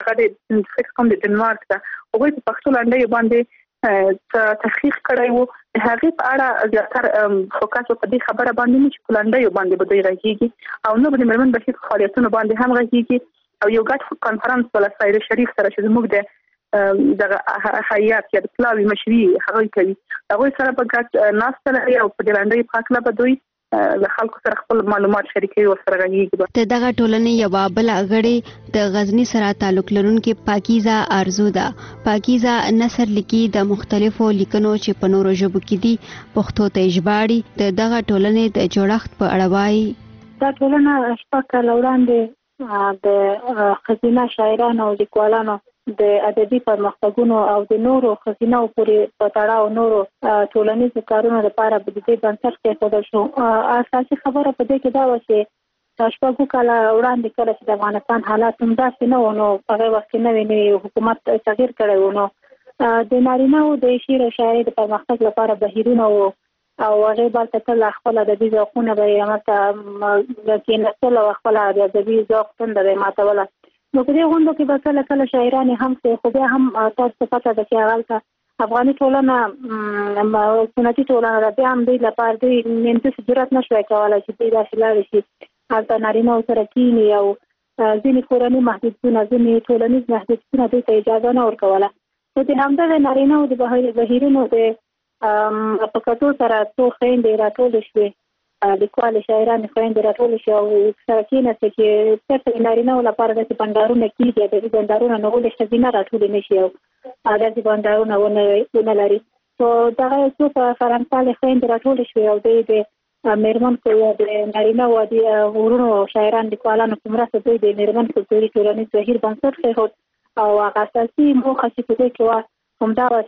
د سکس کوم د ډنمارک ته هغه په پښتو لنډۍ باندې تحقیق کړی وو. هغه په اړه زیاتره فوکس په دې خبره باندې چې کلنډي باندې به دوی راځي او نو د مرمن بهیر فعالیتونو باندې هم راځي او یو ګډ کانفرنس بل سایر شریف سره چې موږ د حیات یا د پلاوی مشري هغه کوي هغه سره په ګډ ناست لري او په دلندې پاکله به دوی د خلکو سره خپل معلومات شریکوي او سره غږیږي. د دغه ټولنې یو بل غړي د غزنی سره تعلق لرونکي پاکیزه ارزو ده. پاکیزه نثر لیکي د مختلفو لیکنو چې په نورو ژبو کې دي پښتو ته ژباړي. د دغه ټولنې د جوړښت په اړه وایي. دا ټولنه شپږ کاله وړاندې د ښځینه شاعرانو او لیکوالانو د ادبي پرمختګونو او د نورو ښځینو پورې په تړاو نورو ټولنیزو کارونو لپاره د دې بنسټ کېښودل شو. اساسي خبره په دې کې دا و چې شپږ کاله وړاندې کله چې د افغانستان حالات هم داسې نه و نو په هغه وخت کې نوی حکومت تغییر کړی و نو د نارینه‌و د شعر او شاعرۍ د پرمختګ لپاره بهیرونه و او هغه بل ته خپل ادبي ذوقونه به یې ماته کېناستل او خپل ادبي ذوق څنګه به ماتوله. نو په دې غونډو کې به کله شاعران هم څه خو بیا هم تاسو پته ده چې هغه افغاني ټولنه سنتي ټولنه ده بیا هم دوی لپاره دوی نن جرأت نشوي کولی چې دوی داسې لاړې شي هلته نارینه‌و سره کینی او ځینې کورني محدودیتونه ځینې ټولنیز محدودیتونه دوی ته اجازه نه ورکوله. نو د همدغه نارینه‌و د بهیرونو د په کتو سره څو خویندې راټولې شوې لیکوالې شاعرانې خویندې راټولې شوې او سره کېناستې چې چېرته نارینه‌و لپاره داسې بنډارونه کېږي ادبي بنډارونه نو ولې ښځینه راټولې نه شي او داسې بنډارونه ونه لري. نو دغه څو فرانسالې خویندې راټولې شوې او دوی د میرمن د نارینه‌و د ورونو شاعران لیکوالانو په مرسته دوی د میرمن کلتوري ټولنیز بهیر بنسټ کېښود او هغه اساسي موخه چې په دې کې وه همدا وه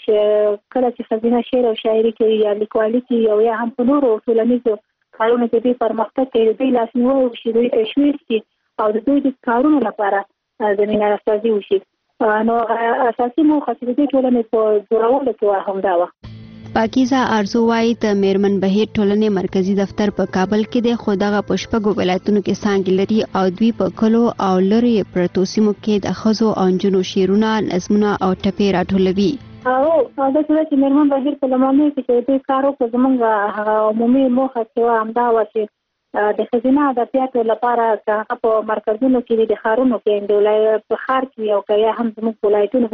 چې کله چې ښځینه شعر او شاعري کوي یا لیکوالي کوي او یا هم په نورو ټولنیزو کارونو کې دوی پرمختګ کوي د دوی لاسنیوی وشي دوی تشویق شي او د دوی د کارونو لپاره زمینه راسازي وشي. نو اساسي موخه چې د دې ټولنې په جوړولو کې وه همدا وه. پاکیزه ارزو وايي د میرمن بهیر ټولنې مرکزی دفتر په کابل کې دی خو دغه په شپږو ولایتونو کې څانګې لري او دوی په کلو او لرې پرتو سیمو کې د ښځو او نجونو شعرونه نظمونه او ټپې راټولوي. دا چې میرمن بهیر په لومړنیو کې چې دوی کار وکړ زموږ عمومي موخه چې وه همدا وه چې د ښځینه ادبیاتو لپاره که هغه په مرکزونو کې وي د ښارونو کې په ښار کې او که یا هم زموږ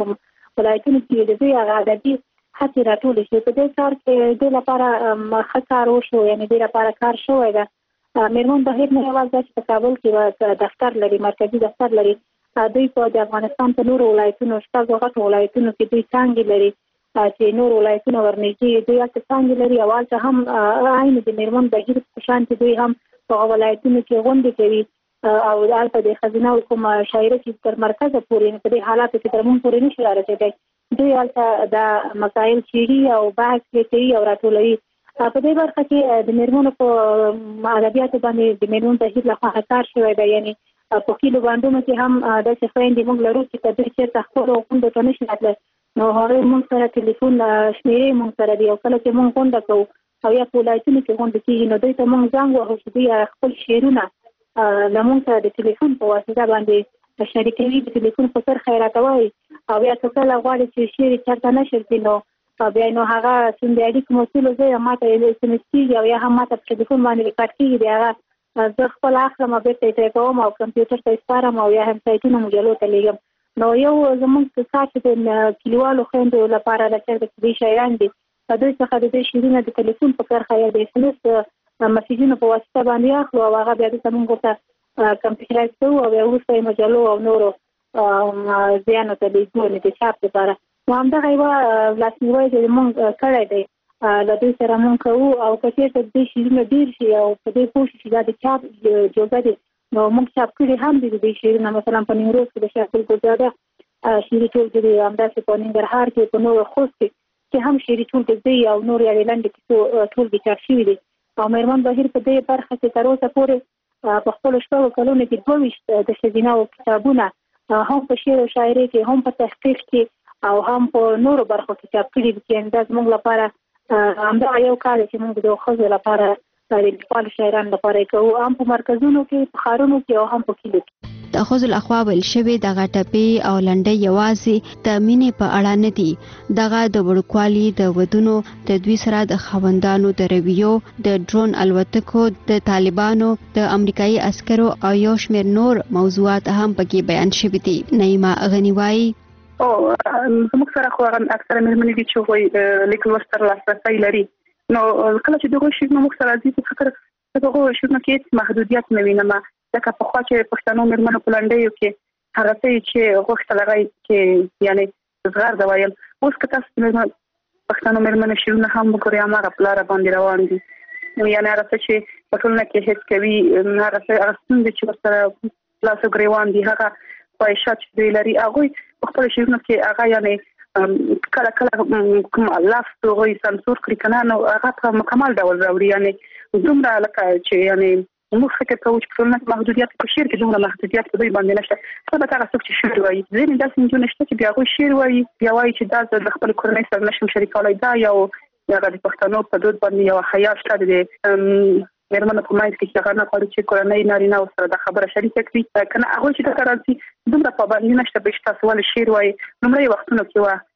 ولایتونو کې د دوی هغه ادبي هڅې راټولې شي. په دې کار کې دوی لپاره ښه کار وشو یعنې دوی لپاره کار شوی ده. میرمن بهیر نه یوازې دا چې په کابل کې دفتر لري مرکزي دفتر لري دوی په د افغانستان په نورو ولایتونو شپږو غټو ولایتونو کې دوی څانګې لري چې نور ولایتونه ورنږدې دوی هلته څانګې لري او هلته هم عین د میرمن بهیر په شان چې دوی هم په ولایتونو کې غونډې کوي او هلته د ښځینه کوم شاعره چې تر مرکزه پورې په دې حالاتو کې تر موږ پورې نشي رارسېدی دوی هلته دا مسایل څېړي او بحث یې کوي او راټولوي. په دې برخه کې د میرمنو په ادبیاتو باندې د میرمن بهیر لخوا کار شوی دی یعنې په کلیو بانډونو کې هم داسې خویندې موږ لرو چې که دوی چېرته خپلو غونډو ته نشي راتلی نو هغوی موږ سره ټلیفون شمېرې موږ سره دي او کله چې موږ غونډه کوو او یا په ولایتونو کې غونډې کېږي نو دوی ته موږ زنګ وهو چې دوی خپل شعرونه له موږ سره د ټلیفون په واسطه باندې شریکوي د ټلیفون په سر خیراته وایي او یا که کله غواړي چې شعر یې چېرته نشر کړي نو بیا نو هغه څومره اړیکو مسؤل زه ماته اس ام اس کېږي او یا هم ماته په ټلیفون باندې ریکارډ کېږي د هغه زه خپل اخلم او بیرته یې کوم او کمپیوټر ته یې سپارم او یا هم سایټونو مجلو ته لیږم. نو یو زموږ کار چې د کلیوالو خویندو لپاره د چېرته چې دوی شاعران دي دوی څخه د دوی شعرونه د ټلیفون په کرښه یا د اس ام اس مسیجونو په واسطه باندې اخلو او هغه بیا دلته موږ ورته کمپیوټرایز کوو او بیا وروسته یې مجلو او نورو ځیانو ته لیږو د چاپ لپاره. نو همدغه یوه لاسنیوی چې موږ کړی دی له دوی سره موږ کوو او که چېرته د دوی شعرونه ډېر شي او په دې پوه شي چې دا د چاپ جوګه دي نو موږ چاپ کړي هم دي د دوی شعرونه مثلا په نیمروز کې د شاه ګلګلزاده شعري ټولګې دي همداسې په ننګرهار کې په نورو خوست کې هم شعري ټولګې دي او نور یعنې لنډې کیسو ټولګې چاپ شوي دي او میرمن بهیر په دې برخه کې تر اوسه پورې په خپلو شپږو کلونو کې 22 د ښځینه‌و کتابونه هم په شعر او شاعرۍ کې هم په تحقیق کې او هم په نورو برخو کې چاپ کړي دي چې دا زموږ لپاره همدا یو کار چې موږ د ښځو لپاره د لیکوالو شاعرانو لپاره کوو هم په مرکزونو کې په ښارونو کې او هم په کلیو کې. د خزل اخوا ویل شوی د غټپې او لنډۍ یوازې د مینې په اړه نه دي دغه د وړوکوالي د ودونو د دوی سره د خوندانو د رویو د ډرون الوتکو د طالبانو د امریکایي عسکرو او یو شمېر نور موضوعات هم پکې بیان شوي دي. نعیمه غنی وایي زموږ سره خو اکثره مېرمنې دي چې وایي لیکل ورسره لاسرسی لري نو کله چې دغه شی موږ سره راځي په فکر دغه شنو کې محدودیت نه وینم لکه په خوا چې پښتنو مېرمنو په لنډیو کې هغه چې غوښتل راغی چې یعنی زغر دا وایل اوس که تاسو پښتنو مېرمنو شیونه هم وګورئ هغه پلار باندې روان دي یعنی هغه چې په ټولنه کې هیڅ کوي هغه څنګه چې ورسره لاسو ګریوان دي هغه پایښت دی لري هغه په خپل شیونه کې هغه یعنی کله کوم الله ستوي سانسور کړی کنه نو هغه په مکمل ډول راوړي یعنی دومره لکه چې یعنی موږ فکر کوو چې ټولنه محدودیت په شعر کې دومره محدودیت په دوی باندې نشته څه به تاسو چې شعر وایي ځینې داسې نجونې شته چې بیا هغوی شعر وایي بیا وایي چې دا د خپل کورنۍ سره نشم شریکولی دا یو هغه د پښتنو په دود باندې یو حیا شته د مېرمنو په منځ کې چې هغه نه غواړي چې کورنۍ نارینه ورسره د خبره شریکه کړي که نه هغوی چې دلته راځي دومره پابندي نشته به چې تاسو ولې شعر وایي لومړی وختونو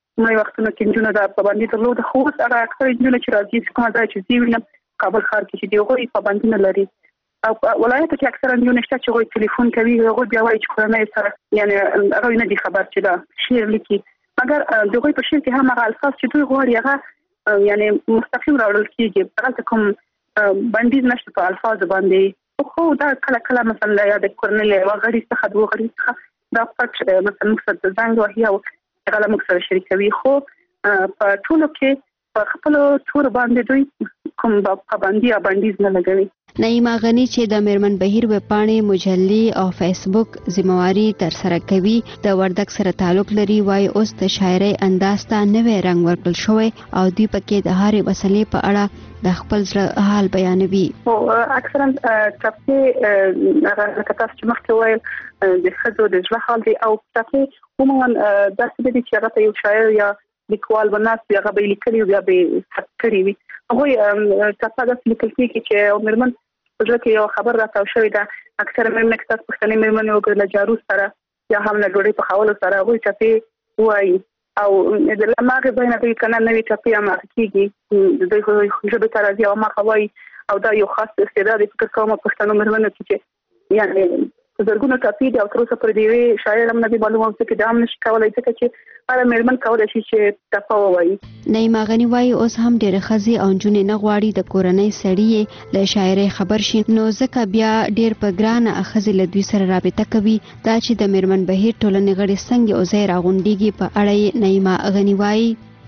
کې نجونو دا پابندي درلوده خو اوس هغه اکثره نجونې چې راځي چې کومه ځای چې زه وینم کابل ښار کې چې د هغوی پابندي نه لري او ولایت کې اکثره نجونې شته چې هغوی ټلیفون کوي هغوی بیا وایي چې کورنۍ سره یعنی هغوی نه دي خبر چې دا شعر لیکي مګر د هغوی په شعر کې هم هغه الفاظ چې دوی غواړي هغه یعنی مستقیم راوړل کېږي هغلته کوم بندیز نشته په الفاظو باندې خو دا کله مثلا یا د کورنۍ یوه غړي څخه دوه غړي څخه دا پټ مثلا موږ سره زنګ وهي او هغه موږ سره شریکوي خو په ټولو کې په خپلو تورو باندې دوی کوم پابندي یا بندیز نه لګوي. نعیمه غنی چې د میرمن بهیر ویبپاڼې مجلې او فیسبوک ذمہواری تر سره کوي د وردګ سره تعلق لري وای اوس د شاعرۍ انداز ته نوې رنګ ورکړل شوی او دوی پکې د هرې مسلې په اړه د خپل زړه حال بیانوي. او اکثرا چې هغه تاسو چې مخکې وایي د ښځو د زړه حال دی او چې عموما داسې دي چې هغه ته یو شاعر یا لیکوال وناس هغه به لیکلي بیا به ثبت کړي وي هغوی تاسو داسې لیکل کېږي چې مېرمن په زړه کې یو خبر راته شوی ده اکثره مېرمنې که تاسو پښتنې مېرمنې وګورئ له جارو سره یا هم له ډوډۍ پخولو سره هغوی ټپې وایي او د هماغې ځای نه دوی که نه نوې ټپې هماغه کېږي د دوی ژبې ته راځي او هماغه وایي او دا یو خاص استعداد فکر کوم پښتنو مېرمنو چې یعنی زرګونو ټپې دي او تر اوسه پورې د یوې شاعر هم نه دي معلومه چې دا هم نشي کولی ځکه چې هره مېرمن کولی شي چې ټپه ووایي. نعیمه غنی وایي اوس هم ډېرې ښځې او نجونې نه غواړي د کورنۍ سړي له شاعرۍ خبر شي نو ځکه بیا ډېر په ګرانه ښځې له دوی سره رابطه کوي دا چې د میرمن بهیر ټولنې غړي څنګه یو ځای راغونډېږي په اړه یې نعیمه غنی وایي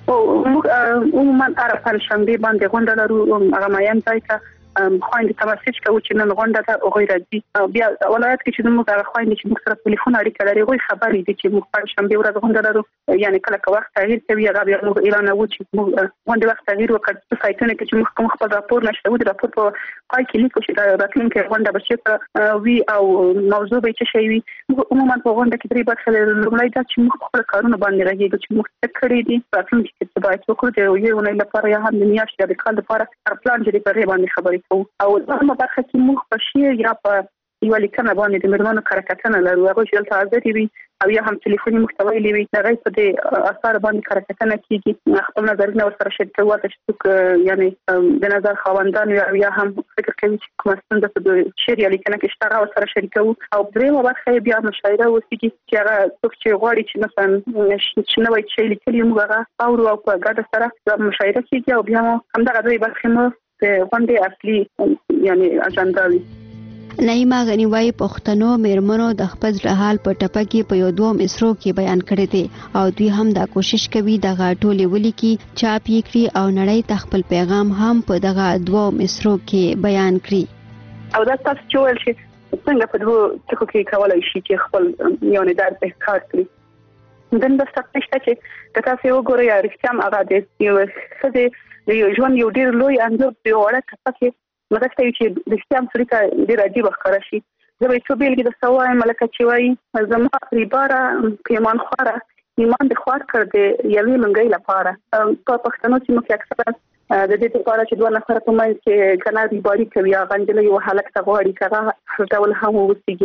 موږ عموما هره پنجشنبې باندې غونډه لرو هغه ماین ځای ته خویندې ته مسیج کوو چې نن غونډه ده هغوی راځي بیا ولایت کې چې موږ هغه خویندې چې موږ سره ټلیفون اړیکه لري هغوی خبرې دي چې موږ پنجشنبې ورځ غونډه لرو یعنی کله که وخت تغییر کوي هغه بیا موږ اعلانوو چې موږ غونډې وخت تغییر وکړ په سایټونو کې چې موږ کوم خپل راپور نشته د راپور په پای کې لیکو چې د راتلونکې غونډه به چېرته وي او موضوع به څه شی وي موږ عموما په غونډه کې درې برخې لرو لومړی دا چې موږ خپل کارونه باندې غږیږو چې موږ څه کړي دي راتلونکي کې څه باید وکړو د یوې اونۍ لپاره یا هم د میاشتې یا د کال لپاره هر پلان چې دی په هغې باندې خبرې کوو او په برخه کې موږ په شعر یا په یوه لیکنه باندې د مېرمنو کره کتنه لرو هغوی چې دلته حاضرې وي او یا هم ټلیفوني موږ ته ویلي وي د هغوی په دې اثارو باندې کره کتنه کېږي خپل نظرونه ورسره شریکوو هلته چې څوک یعنې د نظر خاوندان وي او یا هم فکر کوي چې کومه ستونزه په د شعر یا لیکنه کې شته هغه ورسره شریکوو او درېیمه برخه یې بیا مشاعره اوسېږي چې هغه څوک چې غواړي چې مثلا نوی شی لیکلي موږ هغه اورو او په ګډه سره مشاعره کېږي او بیا مو همدغه دوی برخې مو د غونډې اصلي یعنی اجنډا وي. نعیمه غنی وایي پښتنو مېرمنو د خپل زړه حال په ټپه کې په یو دوه مصرو کې بیان کړی دی او دوی هم دا کوشش کوي دغه ټولې ولیکي چاپ یې کړي او نړۍ ته خپل پیغام هم په دغه دوه مصرو کې بیان کړي او دا تاسو چې ویل شي څنګه په دوه ټکو کې کولی شي چې خپل یو ندار په کار کړي دنده ستاسو چې تاسو وګورئ رښتیا هم هغه د یو ښځې د یو ژوند یو ډېر لوی انځور په یوه وړه ټپه کې مرسته وي چې رښتیا هم سړي ته ډېر عجیبه ښکاره شي زه به یې څو بېلګې درته ووایم لکه چې وایي زما ریباره پیمان خواره ایمان دې خوار کړ د یوې لنګۍ لپاره په پښتنو سیمو کې اکثره د دې لپاره چې دوه نفره په منځ کې که نه ریباري کوي هغه نجلۍ یو هلک ته غواړي که هغه هر ډول هم واوسېږي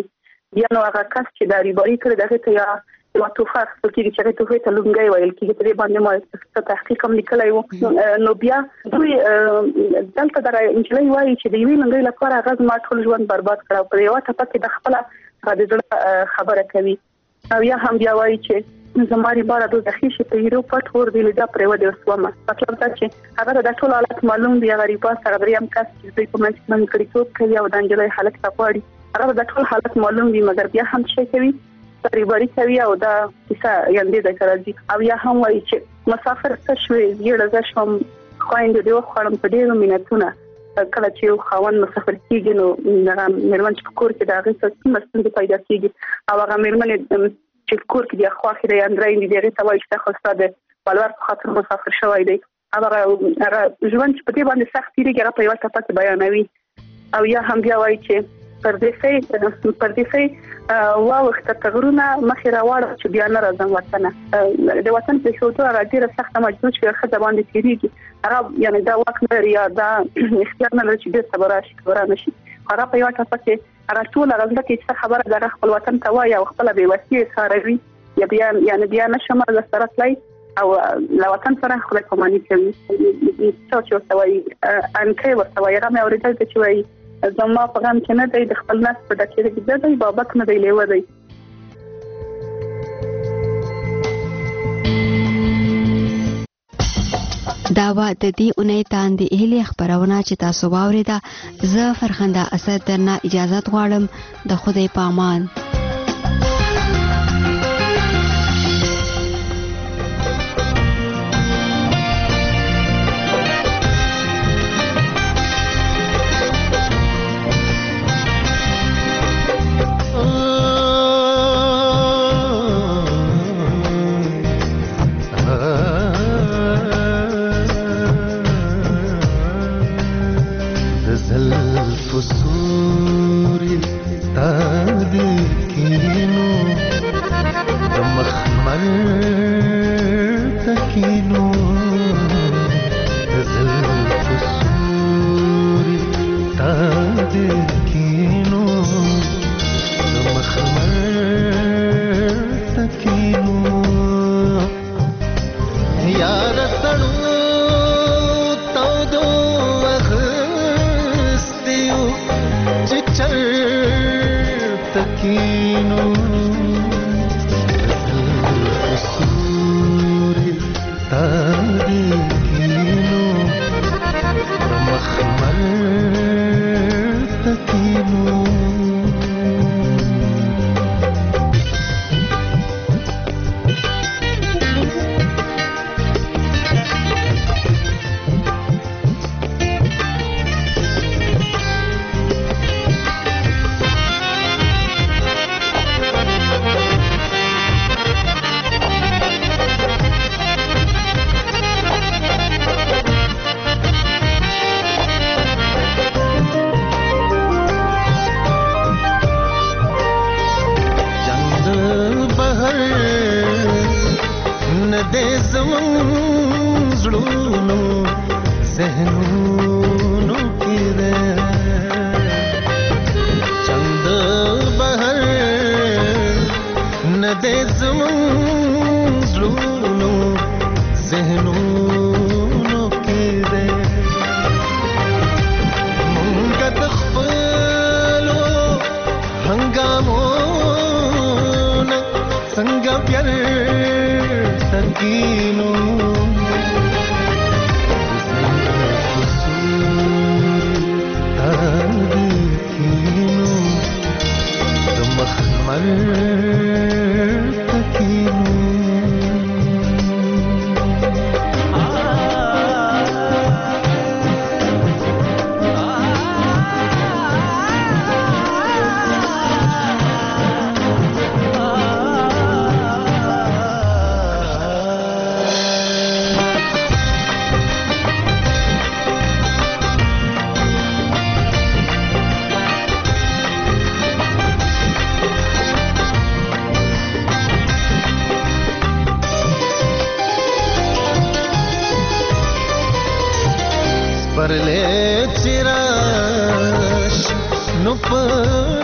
یا نو هغه کس چې د ریباري کړی دغه ته یا یو توفه خپل کې چې توفه ته لونګي ویل کېږي په دې باندې ما تحقیق هم لیکلی وو نو بیا دوی دلته د انجلۍ وایي چې د یوې لونګي لپاره هغه ما ټول ژوند برباد کړ په یو ټپه کې د خپل د ځړ خبره کوي او یا هم بیا وایي چې زماري بار د ځخې شي په یو پټ ور دی لدا پرې ودی وسومه مطلب دا چې هغه د ټول حالت معلوم دی غریبا سره دریم کس چې دوی په منځ کې کړي څوک کوي او د انجلۍ حالت تاپاړي هغه د ټول حالت معلوم دی مګر بیا هم شي کوي ریباري کوي او دا کیسه یاندې د راځي او یا هم وایي چې مسافر څه شوي یړه ځم خويند دی خو په ډیرو مینتونه کله چې خاوند مسافر کیږي نو مېرمن چې کور کې دا غي څه مستند پیدا کیږي او هغه مېرمن چې کور کې د خواخې د اندرین دی دغه توای چې خاصه ده بلور په خاطر مسافر شوی دی هغه ژوند په دې باندې سخت دی هغه په یو ټاپه کې بیانوي او یا هم بیا وایي چې پردیسي وخت تغرونه مخې راوړل چې بیا نه راځم وطن د وطن په شوتو هغه ډیره سخته مجبور چې خځه باندې تیریږي هغه یعنی دا وخت لري یا دا اختیار نه لري چې ډیر صبر راشي ورانه شي هغه په یو ټاپه کې هغه ټول غزله کې څه خبره د خپل وطن ته وایي او خپل به وسیله ساروي یا بیا نشم د سره تلای او لا وطن سره خپل کومانی کوي چې وسوي انکه وسوي هغه مې اوریدل چې وایي زما په غم کې نه دی د خپل ناس په دکې کې دی بابک نه دی لیو دی داوا د دې اونۍ تاندې اهلي خبرونه چې تاسو واوریده زه فرخنده اسد درنه اجازه غواړم د خدای په امان परले चिराश नुप